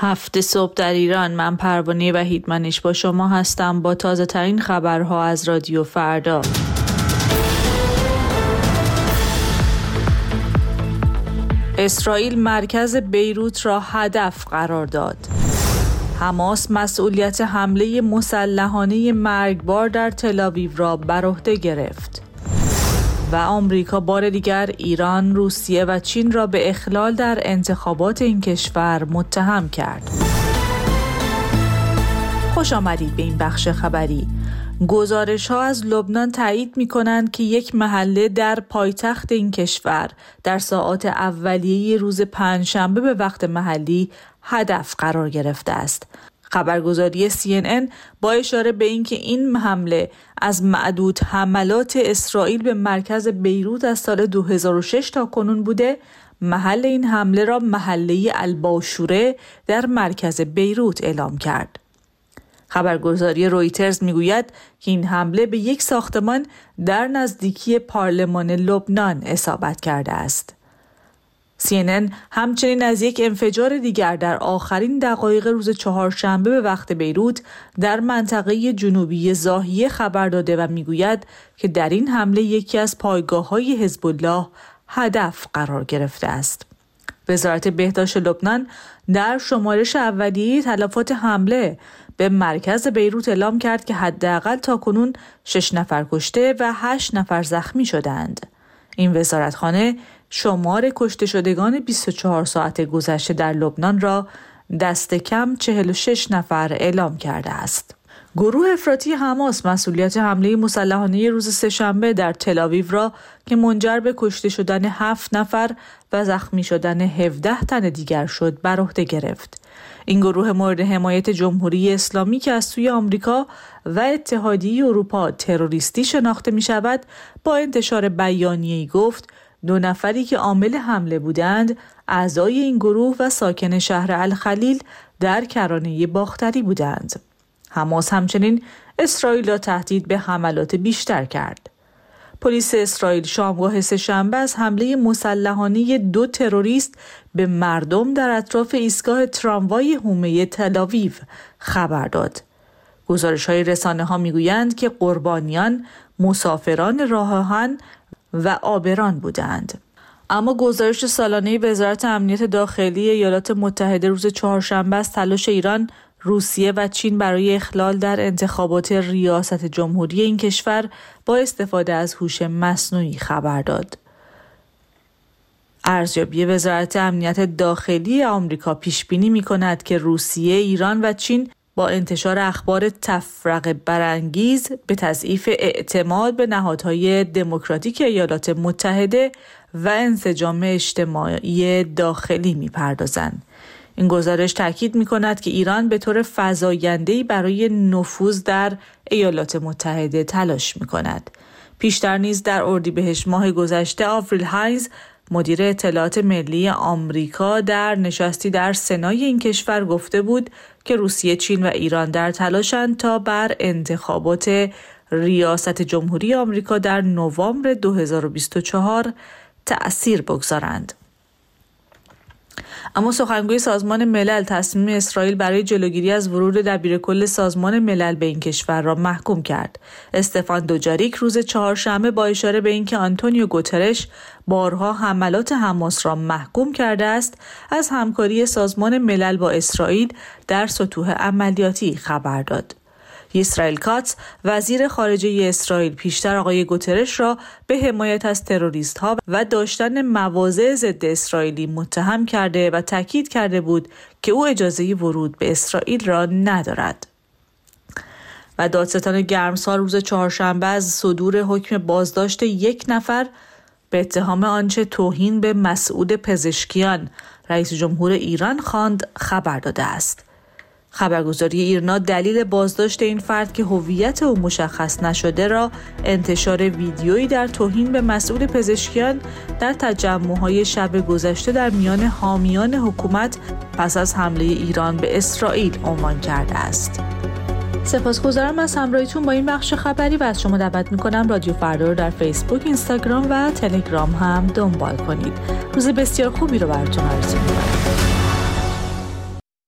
7 صبح در ایران. من پروانه وحیدمنش با شما هستم با تازه ترین خبرها از رادیو فردا. اسرائیل مرکز بیروت را هدف قرار داد. حماس مسئولیت حمله مسلحانه مرگبار در تل‌آویو را بر عهده گرفت. و آمریکا بار دیگر ایران، روسیه و چین را به اخلال در انتخابات این کشور متهم کرد. خوش آمدید به این بخش خبری. گزارش‌ها از لبنان تایید می‌کنند که یک محله در پایتخت این کشور در ساعات اولیه روز پنجشنبه به وقت محلی هدف قرار گرفته است. خبرگزاری CNN با اشاره به اینکه این حمله از معدود حملات اسرائیل به مرکز بیروت از سال 2006 تا کنون بوده، محل این حمله را محله الباشوره در مرکز بیروت اعلام کرد. خبرگزاری رویترز میگوید که این حمله به یک ساختمان در نزدیکی پارلمان لبنان اصابت کرده است. CNN همچنین از یک انفجار دیگر در آخرین دقایق روز چهارشنبه به وقت بیروت در منطقه جنوبی ضاحیه خبر داده و میگوید که در این حمله یکی از پایگاه‌های حزب الله هدف قرار گرفته است. وزارت بهداشت لبنان در شمارش اولیه تلفات حمله به مرکز بیروت اعلام کرد که حداقل تاکنون 6 نفر کشته و 8 نفر زخمی شدند. این وزارتخانه شمار کشته شدگان 24 ساعت گذشته در لبنان را دست کم 46 نفر اعلام کرده است. گروه افراطی حماس مسئولیت حمله مسلحانه روز سه‌شنبه در تل‌آویو را که منجر به کشته شدن 7 نفر و زخمی شدن 17 تن دیگر شد بر عهده گرفت. این گروه مورد حمایت جمهوری اسلامی که از سوی آمریکا و اتحادیه اروپا تروریستی شناخته می شود، با انتشار بیانیه‌ای گفت 2 نفری که عامل حمله بودند اعضای این گروه و ساکن شهر الخلیل در کرانه باختری بودند. حماس همچنین اسرائیل را تهدید به حملات بیشتر کرد. پلیس اسرائیل شامگاه سه‌شنبه از حمله مسلحانه 2 تروریست به مردم در اطراف ایستگاه تراموای حومه تل‌آویو خبر داد. گزارش‌های رسانه‌ها می‌گویند که قربانیان مسافران راه آهن و عابران بودند. اما گزارش سالانه وزارت امنیت داخلی ایالات متحده روز چهارشنبه از تلاش ایران، روسیه و چین برای اخلال در انتخابات ریاست جمهوری این کشور با استفاده از هوش مصنوعی خبر داد. ارزیابی وزارت امنیت داخلی آمریکا پیش بینی می‌کند که روسیه، ایران و چین با انتشار اخبار تفرقه برانگیز به تضعیف اعتماد به نهادهای دموکراتیک ایالات متحده و انسجام اجتماعی داخلی می‌پردازند. این گزارش تاکید می‌کند که ایران به طور فزاینده‌ای برای نفوذ در ایالات متحده تلاش می‌کند. پیشتر نیز در اردیبهشت ماه گذشته آوریل هاینز، مدیر اطلاعات ملی آمریکا، در نشستی در سنای این کشور گفته بود که روسیه، چین و ایران در تلاشند تا بر انتخابات ریاست جمهوری آمریکا در نوامبر 2024 تأثیر بگذارند. اما سخنگوی سازمان ملل تصمیم اسرائیل برای جلوگیری از ورود دبیرکل سازمان ملل به این کشور را محکوم کرد. استفان دوجاریک روز چهارشنبه با اشاره به اینکه آنتونیو گوترش بارها حملات حماس را محکوم کرده است، از همکاری سازمان ملل با اسرائیل در سطوح عملیاتی خبر داد. اسرائیل کاتس، وزیر خارجه اسرائیل، پیشتر آقای گوترش را به حمایت از تروریست‌ها و داشتن مواضع ضد اسرائیلی متهم کرده و تاکید کرده بود که او اجازه ورود به اسرائیل را ندارد. و دادستان گرمسار روز چهارشنبه از صدور حکم بازداشت 1 نفر به اتهام آنچه توهین به مسعود پزشکیان، رئیس جمهور ایران، خواند خبر داده است. خبرگزاری ایرنا دلیل بازداشت این فرد که هویت او مشخص نشده را انتشار ویدیویی در توهین به مسئول پزشکیان در تجمع‌های شب گذشته در میان حامیان حکومت پس از حمله ایران به اسرائیل عنوان کرده است. سپاسگزارم از همراهیتون با این بخش خبری و از شما دعوت می‌کنم رادیو فردا رو در فیسبوک، اینستاگرام و تلگرام هم دنبال کنید. روز بسیار خوبی رو براتون آرزو می‌کنم.